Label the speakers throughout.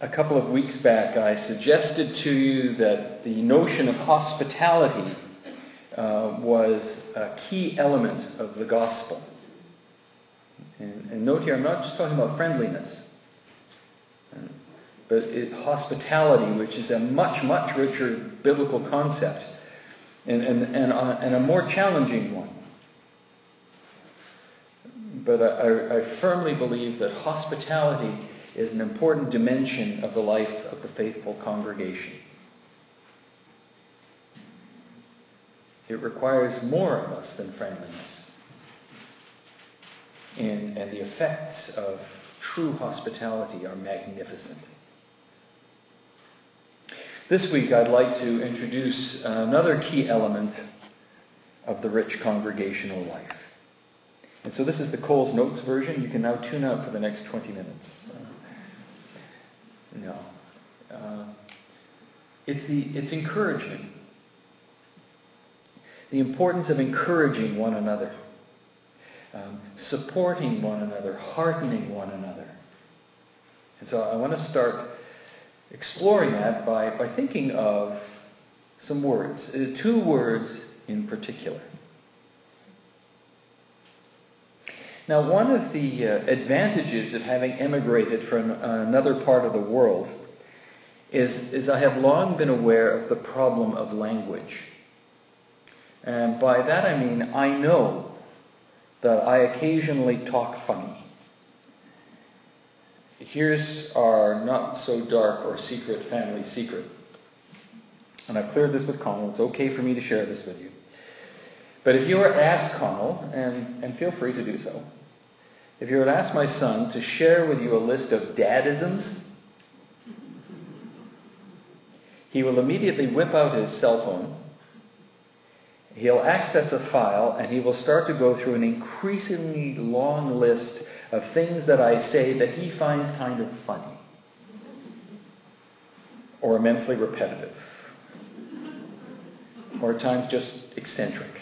Speaker 1: A couple of weeks back, I suggested to you that the notion of hospitality was a key element of the gospel. And note here, I'm not just talking about friendliness, but hospitality, which is a much, much richer biblical concept and a more challenging one. But I firmly believe that hospitality is an important dimension of the life of the faithful congregation. It requires more of us than friendliness. And the effects of true hospitality are magnificent. This week I'd like to introduce another key element of the rich congregational life. And so this is the Coles Notes version. You can now tune out for the next 20 minutes. It's encouragement. The importance of encouraging one another, supporting one another, heartening one another. And so I want to start exploring that by thinking of some words, two words in particular. Now, one of the advantages of having emigrated from another part of the world is I have long been aware of the problem of language. And by that I mean I know that I occasionally talk funny. Here's our not so dark or secret family secret. And I've cleared this with Connell. It's okay for me to share this with you. But if you were to ask Connell, and feel free to do so, if you were to ask my son to share with you a list of dadisms, he will immediately whip out his cell phone. He'll access a file and he will start to go through an increasingly long list of things that I say that he finds kind of funny or immensely repetitive or at times just eccentric.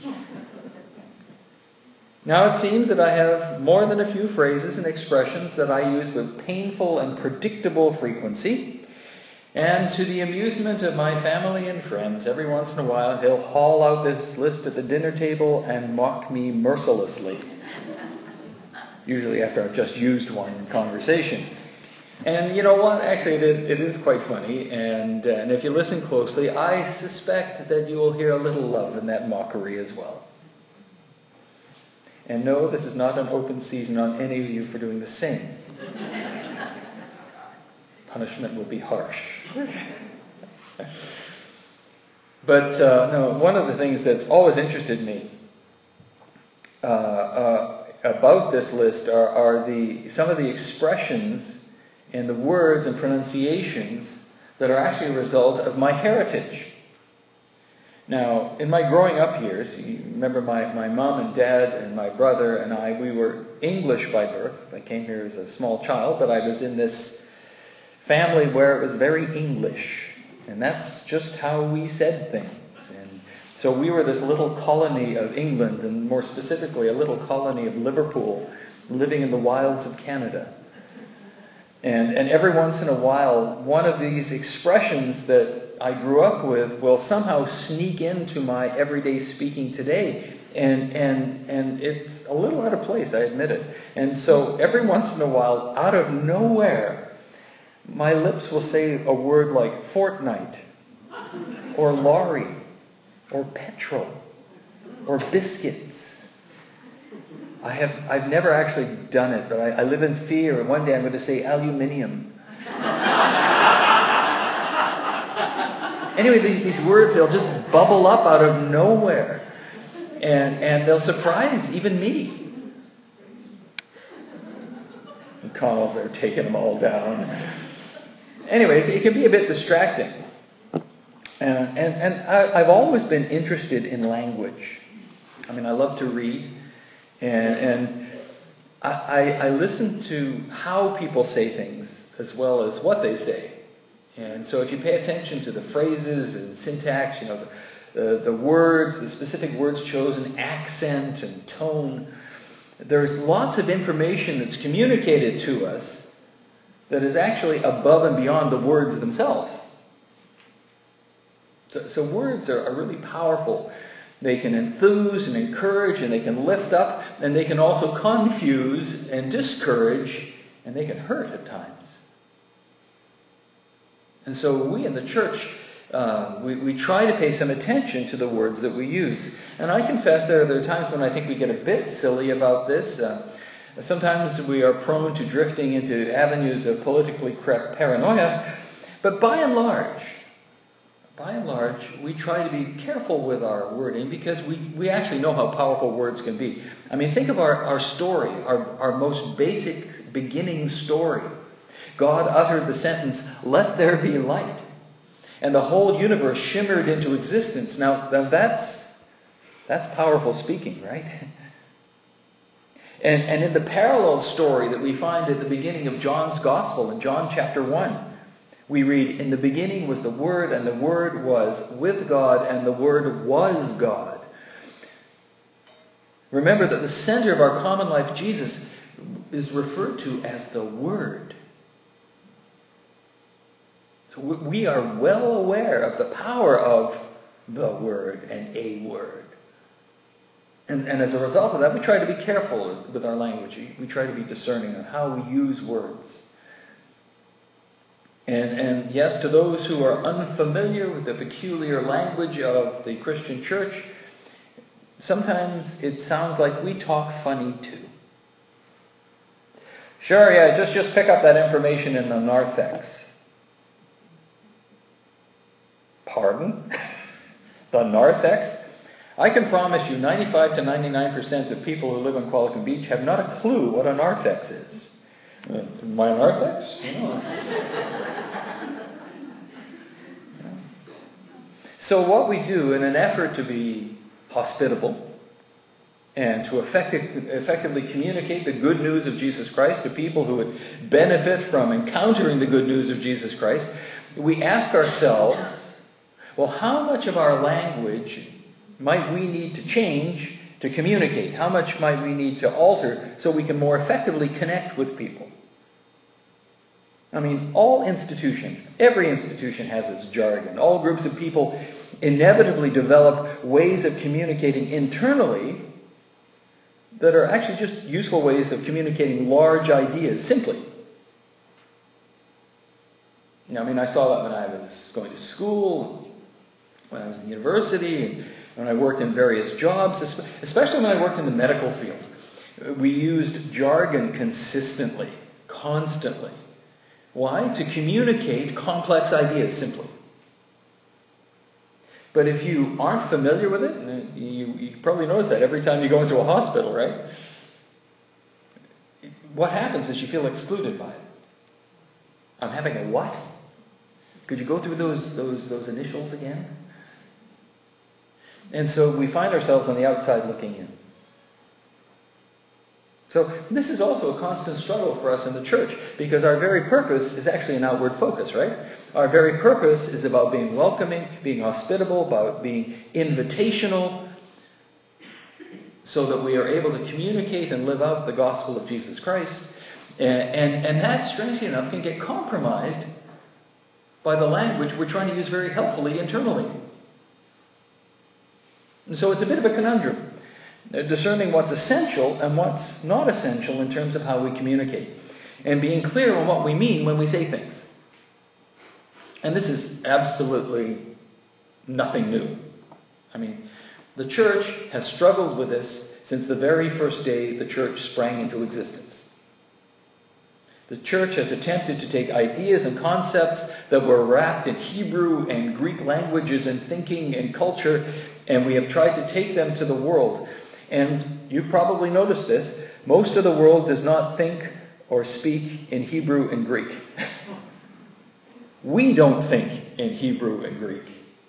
Speaker 1: Now it seems that I have more than a few phrases and expressions that I use with painful and predictable frequency. And to the amusement of my family and friends, every once in a while he'll haul out this list at the dinner table and mock me mercilessly. Usually after I've just used one in conversation. And you know what? Actually, it is quite funny. And if you listen closely, I suspect that you will hear a little love in that mockery as well. And no, this is not an open season on any of you for doing the same. Punishment will be harsh. But no, one of the things that's always interested me about this list are some of the expressions and the words and pronunciations that are actually a result of my heritage. Now, in my growing up years, you remember my mom and dad and my brother and I, we were English by birth. I came here as a small child, but I was in this family where it was very English. And that's just how we said things. And so we were this little colony of England, and more specifically a little colony of Liverpool, living in the wilds of Canada. And every once in a while, one of these expressions that I grew up with will somehow sneak into my everyday speaking today. And it's a little out of place, I admit it. And so every once in a while, out of nowhere, my lips will say a word like fortnight, or lorry, or petrol, or biscuits. I've never actually done it, but I live in fear, and one day I'm going to say aluminium. Anyway, these words, they'll just bubble up out of nowhere, and they'll surprise even me. And Connell's there taking them all down. Anyway, it can be a bit distracting. And I've always been interested in language. I mean, I love to read. And I listen to how people say things as well as what they say. And so if you pay attention to the phrases and syntax, you know, the words, the specific words chosen, accent and tone, there's lots of information that's communicated to us that is actually above and beyond the words themselves. So words are really powerful. They can enthuse and encourage, and they can lift up, and they can also confuse and discourage, and they can hurt at times. And so we in the church, we try to pay some attention to the words that we use. And I confess there are times when I think we get a bit silly about this. Sometimes we are prone to drifting into avenues of politically correct paranoia. But by and large, we try to be careful with our wording because we actually know how powerful words can be. I mean, think of our story, our most basic beginning story. God uttered the sentence, "Let there be light." And the whole universe shimmered into existence. Now that's powerful speaking, right? And in the parallel story that we find at the beginning of John's Gospel, in John chapter 1, we read, "In the beginning was the Word, and the Word was with God, and the Word was God." Remember that the center of our common life, Jesus, is referred to as the Word. So we are well aware of the power of the Word and a Word. And as a result of that, we try to be careful with our language. We try to be discerning on how we use words. And yes, to those who are unfamiliar with the peculiar language of the Christian church, sometimes it sounds like we talk funny too. Sure, yeah, just pick up that information in the narthex. Pardon? The narthex? I can promise you 95 to 99% of people who live in Qualicum Beach have not a clue what a narthex is. My narthex? No. So what we do in an effort to be hospitable and to effectively communicate the good news of Jesus Christ to people who would benefit from encountering the good news of Jesus Christ, we ask ourselves, well, how much of our language might we need to change to communicate? How much might we need to alter so we can more effectively connect with people? I mean, all institutions, every institution has its jargon. All groups of people inevitably develop ways of communicating internally that are actually just useful ways of communicating large ideas simply. I mean, I saw that when I was going to school, when I was in university, and when I worked in various jobs, especially when I worked in the medical field. We used jargon consistently, constantly. Why? To communicate complex ideas simply. But if you aren't familiar with it, you probably notice that every time you go into a hospital, right? What happens is you feel excluded by it. I'm having a what? Could you go through those initials again? And so we find ourselves on the outside looking in. So this is also a constant struggle for us in the church because our very purpose is actually an outward focus, right? Our very purpose is about being welcoming, being hospitable, about being invitational, so that we are able to communicate and live out the gospel of Jesus Christ. And that, strangely enough, can get compromised by the language we're trying to use very helpfully internally. And so it's a bit of a conundrum, discerning what's essential and what's not essential in terms of how we communicate, and being clear on what we mean when we say things. And this is absolutely nothing new. I mean, the church has struggled with this since the very first day the church sprang into existence. The church has attempted to take ideas and concepts that were wrapped in Hebrew and Greek languages and thinking and culture, and we have tried to take them to the world. And you've probably noticed this. Most of the world does not think or speak in Hebrew and Greek. We don't think in Hebrew and Greek.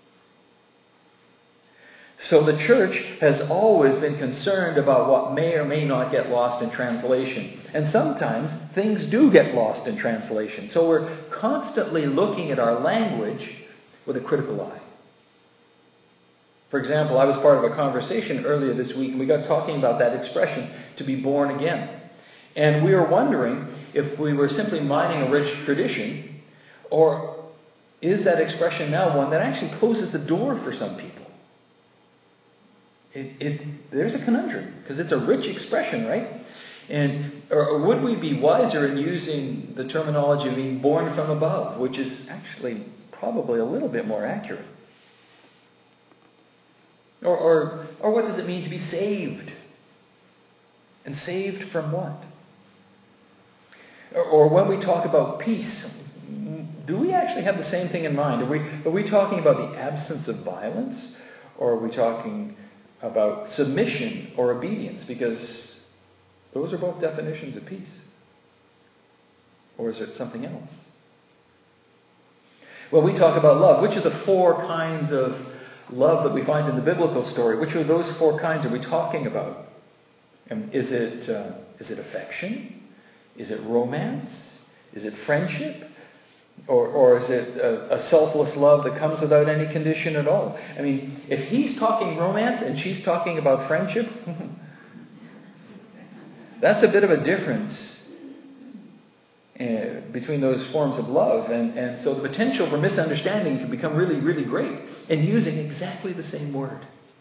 Speaker 1: So the church has always been concerned about what may or may not get lost in translation. And sometimes things do get lost in translation. So we're constantly looking at our language with a critical eye. For example, I was part of a conversation earlier this week, and we got talking about that expression, to be born again. And we are wondering if we were simply mining a rich tradition, or is that expression now one that actually closes the door for some people? There's a conundrum, because it's a rich expression, right? Or would we be wiser in using the terminology of being born from above, which is actually probably a little bit more accurate? Or what does it mean to be saved? And saved from what? Or when we talk about peace, do we actually have the same thing in mind? Are we talking about the absence of violence? Or are we talking about submission or obedience? Because those are both definitions of peace. Or is it something else? When we talk about love, which of the four kinds of love that we find in the biblical story, which of those four kinds are we talking about? Is it affection? Is it romance? Is it friendship? Or is it a selfless love that comes without any condition at all? I mean, if he's talking romance and she's talking about friendship, that's a bit of a difference between those forms of love. And so the potential for misunderstanding can become really, really great in using exactly the same word.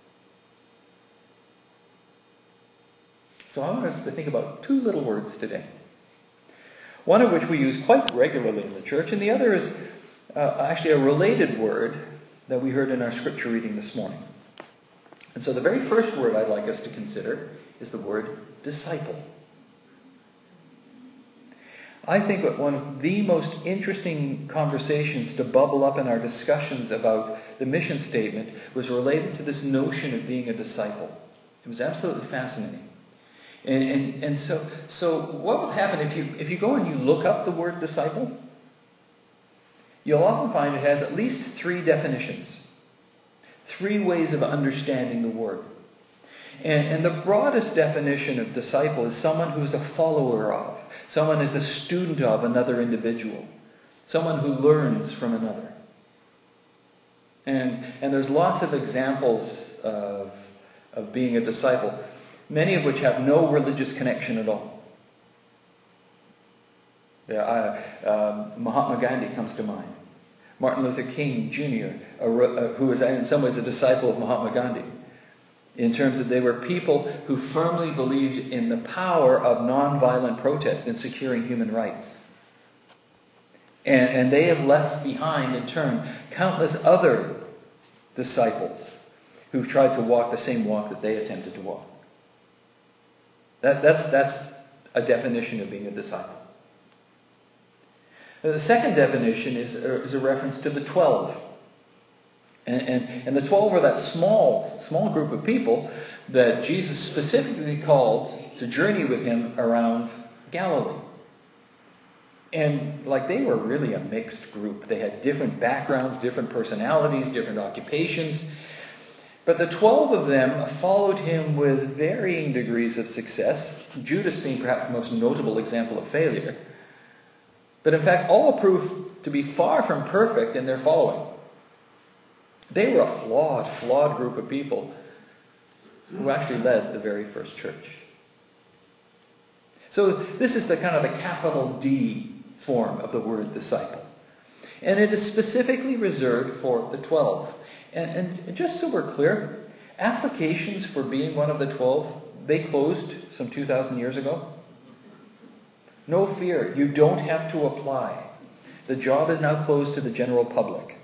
Speaker 1: So I want us to think about two little words today. One of which we use quite regularly in the church, and the other is actually a related word that we heard in our scripture reading this morning. And so the very first word I'd like us to consider is the word disciple. I think that one of the most interesting conversations to bubble up in our discussions about the mission statement was related to this notion of being a disciple. It was absolutely fascinating. And so what will happen if you go and you look up the word disciple? You'll often find it has at least three definitions, three ways of understanding the word. And the broadest definition of disciple is someone who's a follower of, someone who's a student of another individual, someone who learns from another. And there's lots of examples of being a disciple, many of which have no religious connection at all. Mahatma Gandhi comes to mind. Martin Luther King Jr., who was in some ways a disciple of Mahatma Gandhi, in terms that they were people who firmly believed in the power of nonviolent protest in securing human rights. And they have left behind, in turn, countless other disciples who've tried to walk the same walk that they attempted to walk. That's a definition of being a disciple. The second definition is a reference to the 12. And the 12 are that small group of people that Jesus specifically called to journey with him around Galilee. And they were really a mixed group. They had different backgrounds, different personalities, different occupations. But the 12 of them followed him with varying degrees of success, Judas being perhaps the most notable example of failure. But in fact, all proved to be far from perfect in their following. They were a flawed group of people who actually led the very first church. So this is the kind of the capital D form of the word disciple. And it is specifically reserved for the 12. And just so we're clear, applications for being one of the 12, they closed some 2,000 years ago. No fear, you don't have to apply. The job is now closed to the general public.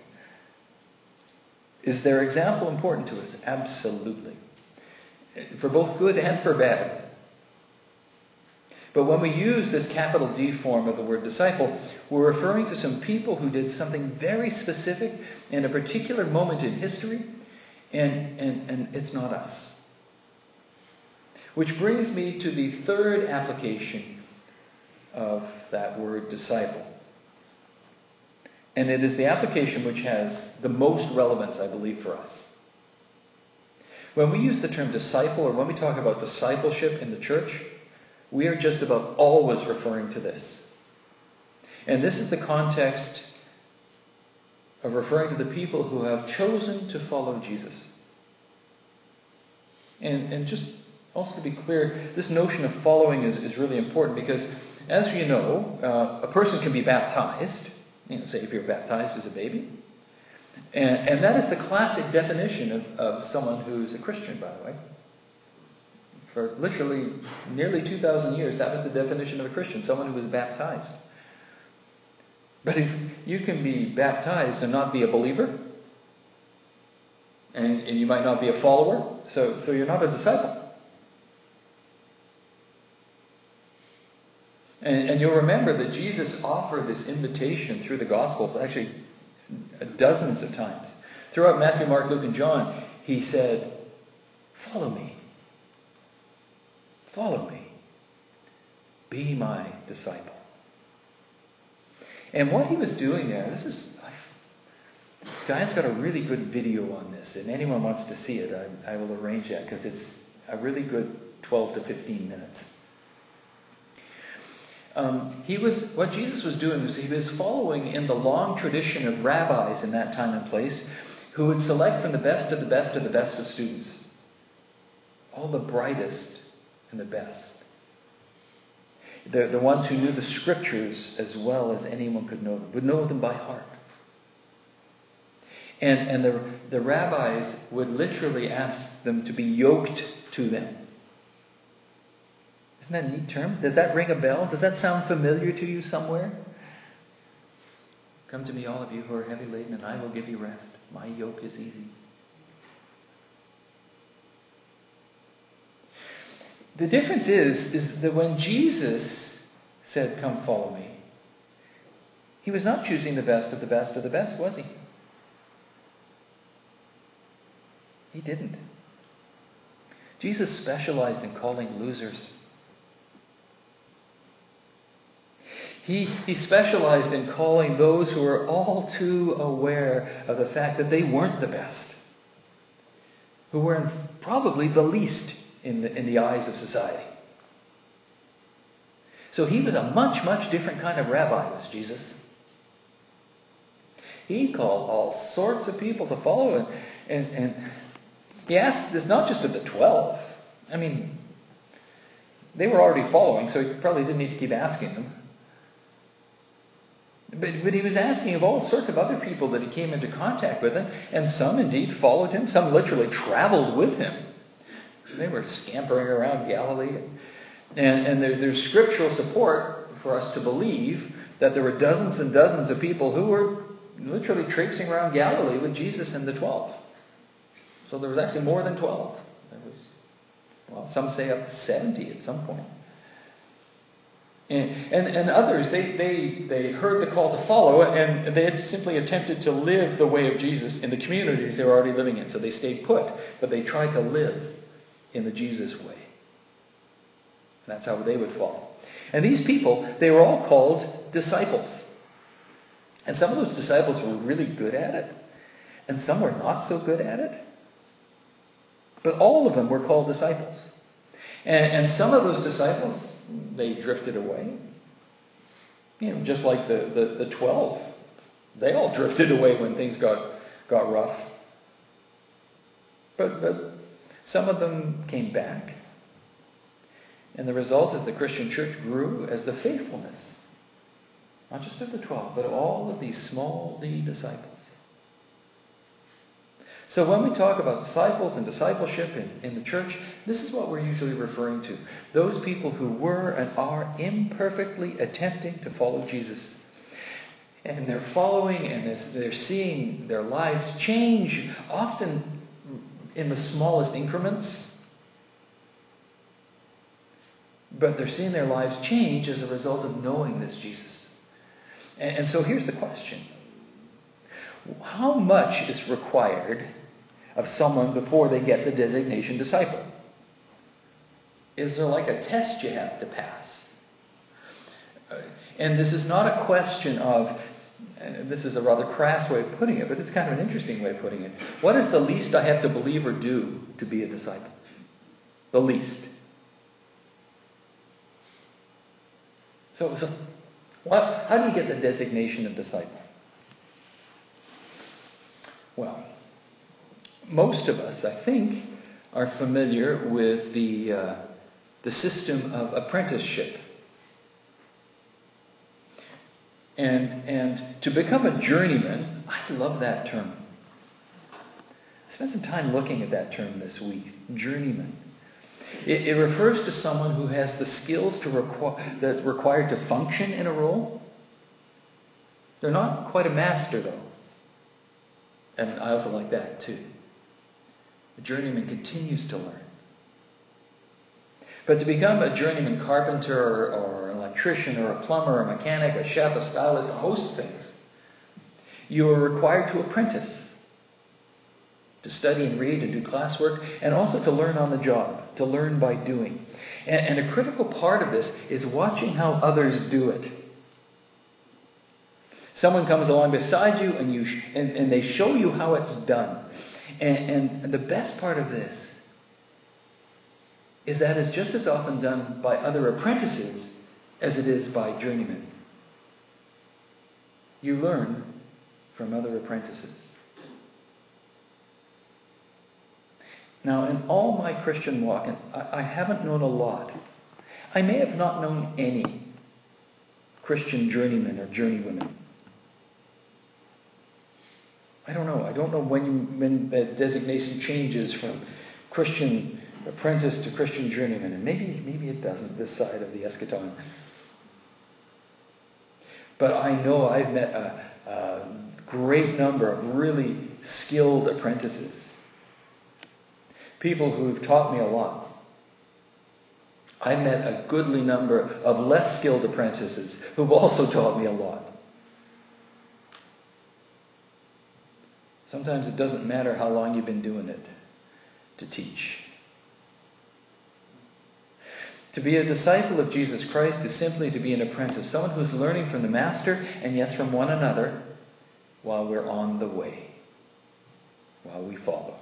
Speaker 1: Is their example important to us? Absolutely. For both good and for bad. But when we use this capital D form of the word disciple, we're referring to some people who did something very specific in a particular moment in history, and it's not us. Which brings me to the third application of that word disciple. And it is the application which has the most relevance, I believe, for us. When we use the term disciple, or when we talk about discipleship in the church, we are just about always referring to this. And this is the context of referring to the people who have chosen to follow Jesus. And just Also, to be clear, this notion of following is really important because, as you know, a person can be baptized, say if you're baptized as a baby, and that is the classic definition of someone who's a Christian, by the way. For literally nearly 2,000 years, that was the definition of a Christian, someone who was baptized. But if you can be baptized and not be a believer, and you might not be a follower, so you're not a disciple. And you'll remember that Jesus offered this invitation through the Gospels, actually dozens of times. Throughout Matthew, Mark, Luke, and John, he said, "Follow me. Follow me. Be my disciple." And what he was doing there, Diane's got a really good video on this, and anyone wants to see it, I will arrange that, because it's a really good 12 to 15 minutes. What Jesus was doing was he was following in the long tradition of rabbis in that time and place who would select from the best of the best of the best of students. All the brightest and the best. The ones who knew the scriptures as well as anyone could know them, would know them by heart. And the rabbis would literally ask them to be yoked to them. Isn't that a neat term? Does that ring a bell? Does that sound familiar to you somewhere? "Come to me, all of you who are heavy laden, and I will give you rest. My yoke is easy." The difference is that when Jesus said, "Come follow me," he was not choosing the best of the best of the best, was he? He didn't. Jesus specialized in calling losers. He specialized in calling those who were all too aware of the fact that they weren't the best, who were probably the least in the eyes of society. So he was a much, much different kind of rabbi, was Jesus. He called all sorts of people to follow, and he asked this not just of the 12. I mean, they were already following, so he probably didn't need to keep asking them. But he was asking of all sorts of other people that he came into contact with, and some indeed followed him. Some literally traveled with him. They were scampering around Galilee. And there's scriptural support for us to believe that there were dozens and dozens of people who were literally traipsing around Galilee with Jesus and the 12. So there was actually more than 12. There was, some say up to 70 at some point. And others, they heard the call to follow, and they had simply attempted to live the way of Jesus in the communities they were already living in. So they stayed put, but they tried to live in the Jesus way. And that's how they would follow. And these people, they were all called disciples. And some of those disciples were really good at it, and some were not so good at it. But all of them were called disciples. And some of those disciples, they drifted away. Just like the 12. They all drifted away when things got rough. But some of them came back. And the result is the Christian church grew as the faithfulness, not just of the 12, but all of these small d disciples. So when we talk about disciples and discipleship in the church, this is what we're usually referring to. Those people who were and are imperfectly attempting to follow Jesus. And they're following, and they're seeing their lives change, often in the smallest increments. But they're seeing their lives change as a result of knowing this Jesus. And so here's the question. How much is required of someone before they get the designation disciple? Is there like a test you have to pass? And this is not a question of, this is a rather crass way of putting it, but it's kind of an interesting way of putting it. What is the least I have to believe or do to be a disciple? The least. So how do you get the designation of disciple? Well, most of us, I think, are familiar with the system of apprenticeship. And to become a journeyman, I love that term. I spent some time looking at that term this week, journeyman. It refers to someone who has the skills that required to function in a role. They're not quite a master, though. And I also like that, too. The journeyman continues to learn. But to become a journeyman carpenter or an electrician or a plumber, a mechanic, a chef, a stylist, a host of things, you are required to apprentice, to study and read and do classwork, and also to learn on the job, to learn by doing. And a critical part of this is watching how others do it. Someone comes along beside you and they show you how it's done. And the best part of this is that it's just as often done by other apprentices as it is by journeymen. You learn from other apprentices. Now, in all my Christian walk, and I haven't known a lot. I may have not known any Christian journeymen or journeywomen. I don't know. I don't know when the designation changes from Christian apprentice to Christian journeyman. And maybe it doesn't this side of the eschaton. But I know I've met a great number of really skilled apprentices. People who've taught me a lot. I met a goodly number of less skilled apprentices who've also taught me a lot. Sometimes it doesn't matter how long you've been doing it to teach. To be a disciple of Jesus Christ is simply to be an apprentice, someone who's learning from the Master and yes, from one another while we're on the way, while we follow.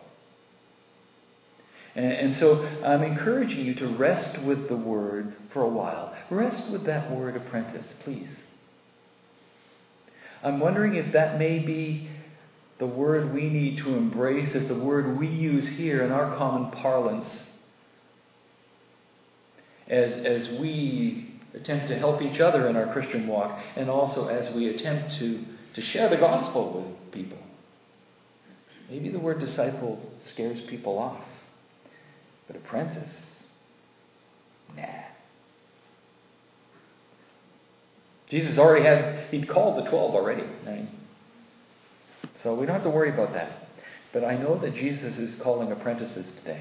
Speaker 1: And so I'm encouraging you to rest with the word for a while. Rest with that word apprentice, please. I'm wondering if that may be the word we need to embrace as the word we use here in our common parlance as we attempt to help each other in our Christian walk, and also as we attempt to share the gospel with people. Maybe the word disciple scares people off, but apprentice, nah. Jesus he'd called the 12 already. So we don't have to worry about that. But I know that Jesus is calling apprentices today.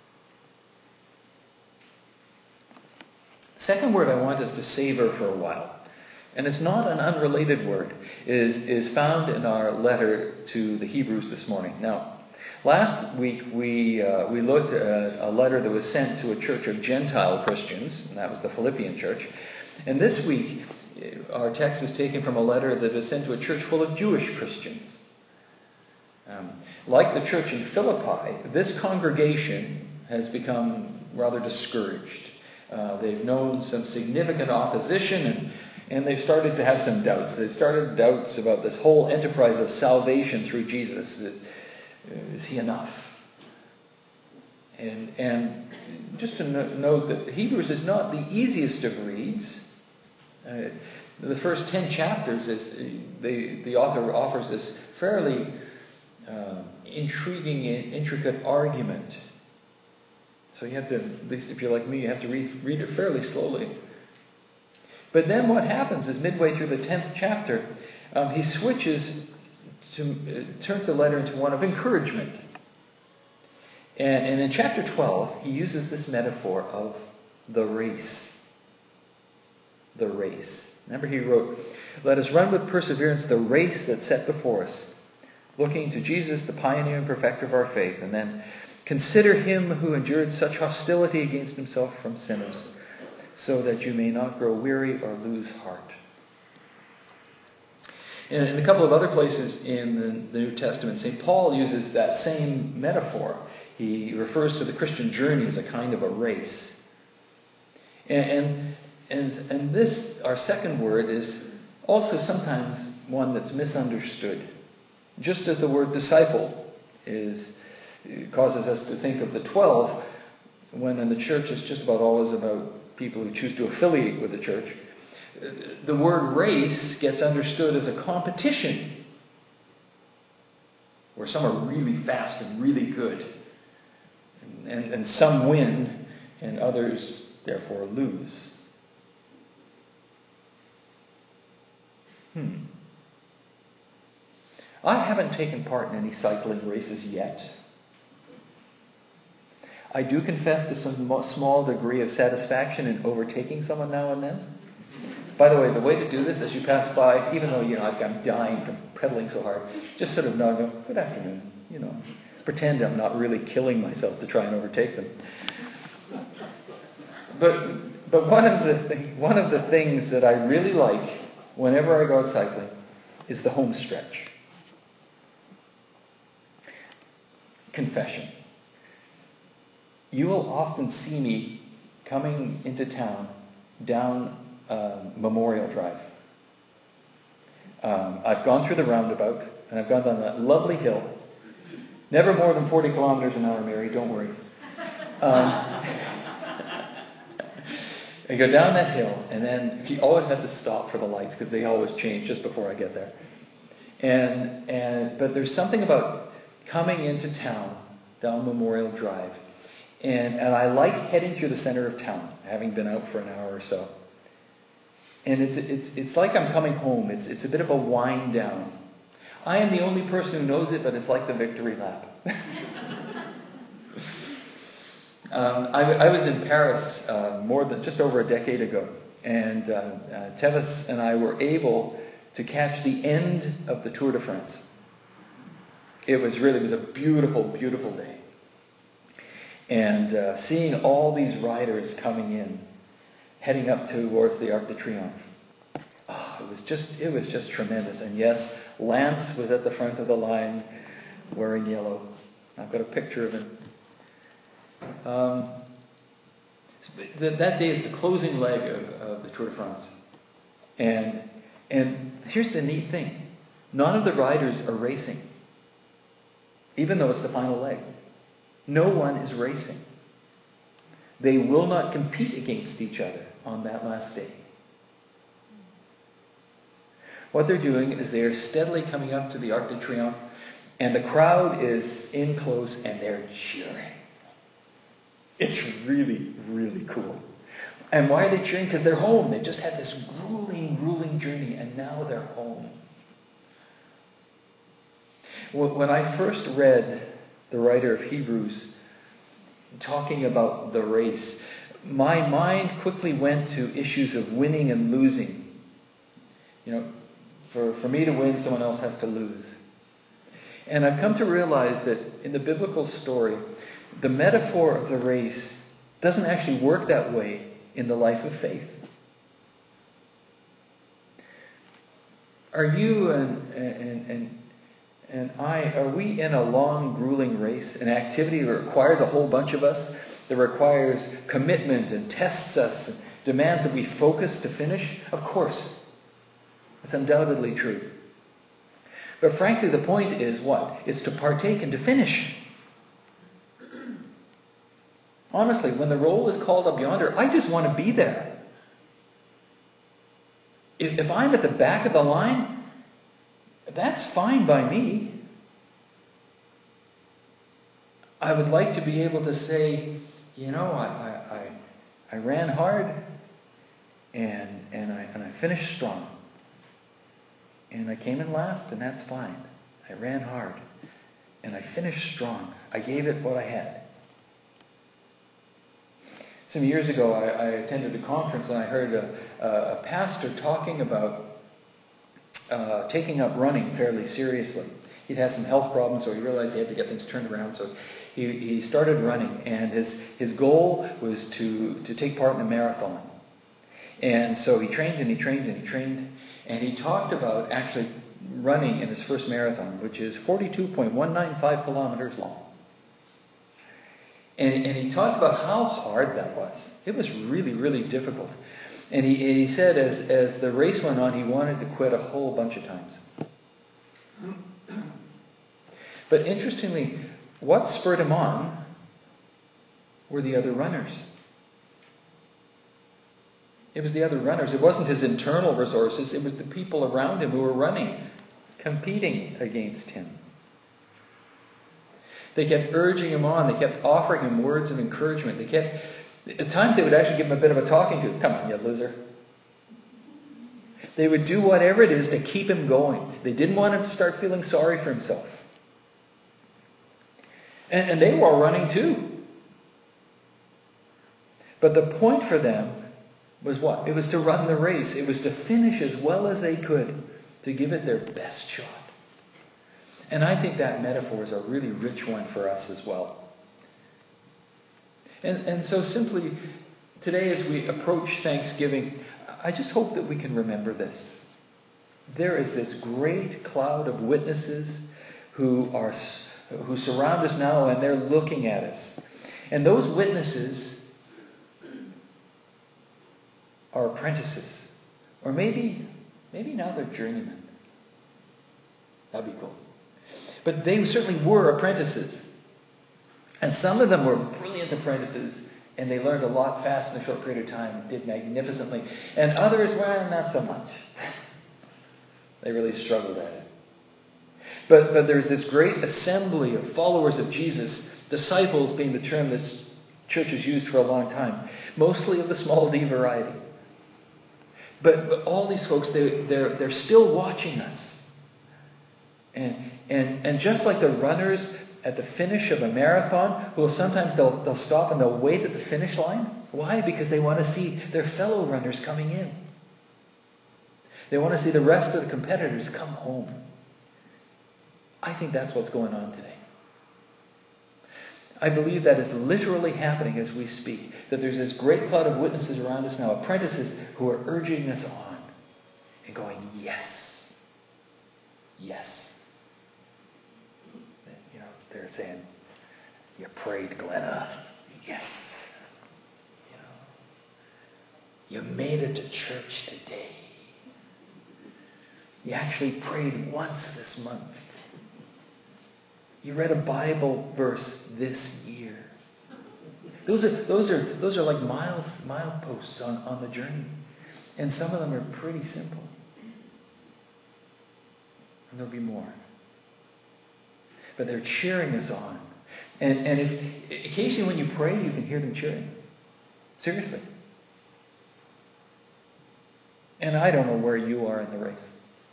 Speaker 1: The second word I want us to savor for a while, and it's not an unrelated word, is found in our letter to the Hebrews this morning. Now, last week we looked at a letter that was sent to a church of Gentile Christians, and that was the Philippian church. And this week, our text is taken from a letter that is sent to a church full of Jewish Christians. Like the church in Philippi, this congregation has become rather discouraged. They've known some significant opposition, and they've started to have some doubts. They've started doubts about this whole enterprise of salvation through Jesus. Is he enough? And just to note that Hebrews is not the easiest of reads. The first 10 chapters, the author offers this fairly intriguing and intricate argument. So you have to, at least if you're like me, you have to read it fairly slowly. But then what happens is midway through the 10th chapter, he turns the letter into one of encouragement. And in chapter 12, he uses this metaphor of the race. The race. Remember he wrote, "Let us run with perseverance the race that's set before us, looking to Jesus, the pioneer and perfecter of our faith, and then consider him who endured such hostility against himself from sinners, so that you may not grow weary or lose heart." In a couple of other places in the New Testament, St. Paul uses that same metaphor. He refers to the Christian journey as a kind of a race. And this, our second word, is also sometimes one that's misunderstood. Just as the word disciple is It causes us to think of the 12, when in the church it's just about always about people who choose to affiliate with the church. The word race gets understood as a competition, where some are really fast and really good, and some win, and others therefore lose. I haven't taken part in any cycling races yet. I do confess to some small degree of satisfaction in overtaking someone now and then. By the way to do this as you pass by, even though I'm dying from pedaling so hard, just sort of nod, go, good afternoon, pretend I'm not really killing myself to try and overtake them. But one of the things that I really like whenever I go out cycling is the home stretch. Confession. You will often see me coming into town down Memorial Drive. I've gone through the roundabout, and I've gone down that lovely hill. Never more than 40 kilometers an hour, Mary, don't worry. I go down that hill, and then you always have to stop for the lights, because they always change just before I get there. But there's something about coming into town down Memorial Drive, and I like heading through the center of town, having been out for an hour or so. And it's like I'm coming home. It's a bit of a wind down. I am the only person who knows it, but it's like the victory lap. I was in Paris just over a decade ago, and Tevis and I were able to catch the end of the Tour de France. It was a beautiful, beautiful day. And seeing all these riders coming in, heading up towards the Arc de Triomphe, it was just tremendous. And yes, Lance was at the front of the line wearing yellow. I've got a picture of him. That day is the closing leg of the Tour de France. And here's the neat thing. None of the riders are racing, even though it's the final leg. No one is racing. They will not compete against each other on that last day. What they're doing is they are steadily coming up to the Arc de Triomphe, and the crowd is in close, and they're cheering. It's really, really cool. And why are they cheering? Because they're home. They just had this grueling, grueling journey, and now they're home. When I first read the writer of Hebrews talking about the race, my mind quickly went to issues of winning and losing. For me to win, someone else has to lose. And I've come to realize that in the biblical story, the metaphor of the race doesn't actually work that way in the life of faith. Are you and I, are we in a long, grueling race, an activity that requires a whole bunch of us, that requires commitment and tests us, and demands that we focus to finish? Of course. It's undoubtedly true. But frankly, the point is what? It's to partake and to finish. Honestly, when the roll is called up yonder, I just want to be there. If I'm at the back of the line, that's fine by me. I would like to be able to say, I ran hard and I finished strong. And I came in last, and that's fine. I ran hard and I finished strong. I gave it what I had. Some years ago, I attended a conference, and I heard a pastor talking about taking up running fairly seriously. He'd had some health problems, so he realized he had to get things turned around. So he started running, and his goal was to take part in a marathon. And so he trained and he trained and he trained, and he talked about actually running in his first marathon, which is 42.195 kilometers long. And he talked about how hard that was. It was really, really difficult. And he said as the race went on, he wanted to quit a whole bunch of times. But interestingly, what spurred him on were the other runners. It was the other runners. It wasn't his internal resources. It was the people around him who were running, competing against him. They kept urging him on. They kept offering him words of encouragement. At times they would actually give him a bit of a talking to. Come on, you loser. They would do whatever it is to keep him going. They didn't want him to start feeling sorry for himself. And they were all running too. But the point for them was what? It was to run the race. It was to finish as well as they could, to give it their best shot. And I think that metaphor is a really rich one for us as well. And so simply, today as we approach Thanksgiving, I just hope that we can remember this. There is this great cloud of witnesses who surround us now, and they're looking at us. And those witnesses are apprentices. Or maybe now they're journeymen. That'd be cool. But they certainly were apprentices. And some of them were brilliant apprentices, and they learned a lot fast in a short period of time and did magnificently. And others, well, not so much. They really struggled at it. But there's this great assembly of followers of Jesus, disciples being the term that church has used for a long time, mostly of the small d variety. But all these folks, they're still watching us. And just like the runners at the finish of a marathon, sometimes they'll stop and they'll wait at the finish line. Why? Because they want to see their fellow runners coming in. They want to see the rest of the competitors come home. I think that's what's going on today. I believe that is literally happening as we speak. That there's this great cloud of witnesses around us now, apprentices who are urging us on and going, yes, yes. You know, they're saying, you prayed, Glenna. Yes. You made it to church today. You actually prayed once this month. You read a Bible verse this year. Those are like mileposts on the journey. And some of them are pretty simple. And there'll be more. But they're cheering us on. And if occasionally when you pray, you can hear them cheering. Seriously. And I don't know where you are in the race.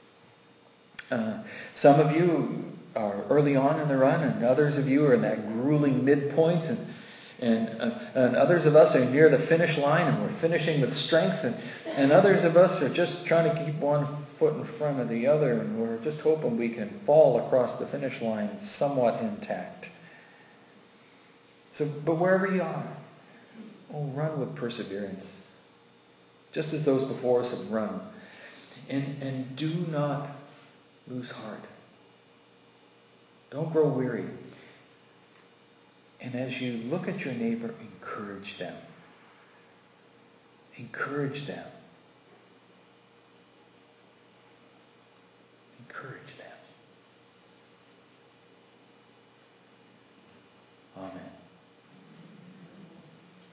Speaker 1: Some of you are early on in the run, and others of you are in that grueling midpoint, and others of us are near the finish line, and we're finishing with strength, and others of us are just trying to keep one foot in front of the other, and we're just hoping we can fall across the finish line somewhat intact. So, but wherever you are, run with perseverance, just as those before us have run, and do not lose heart. Don't grow weary. And as you look at your neighbor, encourage them. Encourage them.